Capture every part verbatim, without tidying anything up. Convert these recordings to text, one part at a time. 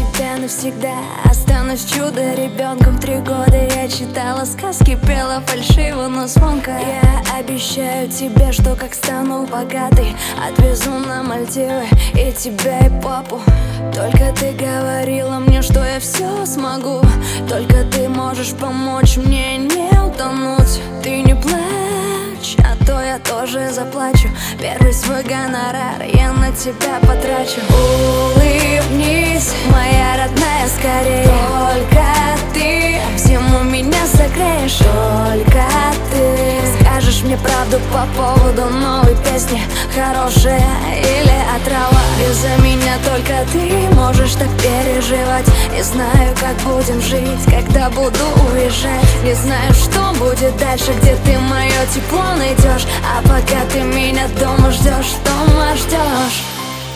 тебя навсегда. Останусь чудо-ребенком. Три года я читала сказки, пела фальшиво, но звонко. Я обещаю тебе, что как стану богатой, отвезу на Мальдивы и тебя, и папу. Только ты говорила мне, что я все смогу. Только ты можешь помочь мне не утонуть. Ты не плачь, а то я тоже заплачу. Первый свой гонорар я на тебя потрачу. Улыбнись, моя родная, скорее. Только ты в зиму меня согреешь. Только ты скажешь мне правду по поводу новой песни, хорошая или отрава. Из-за меня только ты можешь так переживать. Не знаю, как будем жить, когда буду уезжать. Не знаю, что будет дальше, где ты мое тепло найдешь. А пока ты меня дома ждешь, дома ждешь.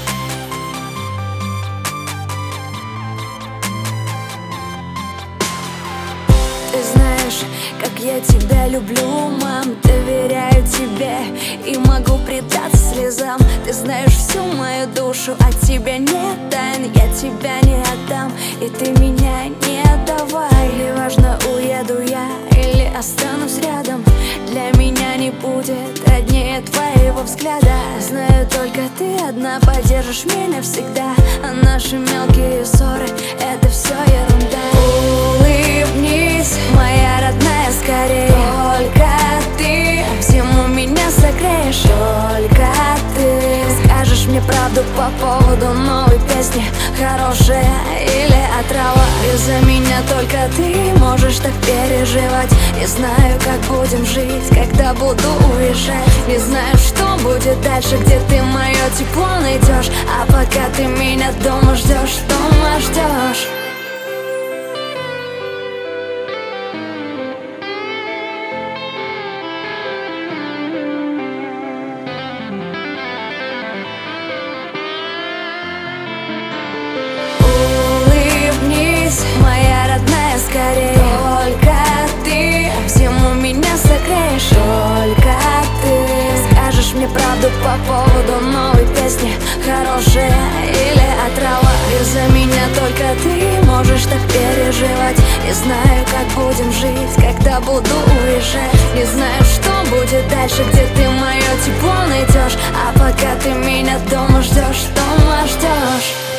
Ты знаешь, как я тебя люблю, мам, доверяю тебе и могу предаться слезам. Ты знаешь всю мою душу, от тебя нет тайн, я тебя не отдам, и ты меня не отдавай. Неважно, уеду я или останусь рядом, для меня не будет роднее твоего взгляда. Знаю, только ты одна поддержишь меня всегда, а наши мелкие ссоры — это все ерунда. Улыбнись, моя родная, скорее. Только ты в зиму меня согреешь. Только ты скажешь мне правду по поводу новой песни, хорошая или отрава. Из-за меня только ты можешь так переживать. Не знаю, как будем жить, когда буду уезжать. Не знаю, что будет дальше, где ты мое тепло найдешь. А пока ты меня дома ждешь, дома ждешь. Моя родная, скорее. Только ты в зиму меня согреешь. Только ты скажешь мне правду по поводу новой песни, хорошая или отрава. Из-за меня только ты можешь так переживать. Не знаю, как будем жить, когда буду уезжать. Не знаю, что будет дальше, где ты мое тепло найдешь. А пока ты меня дома ждешь, дома ждешь.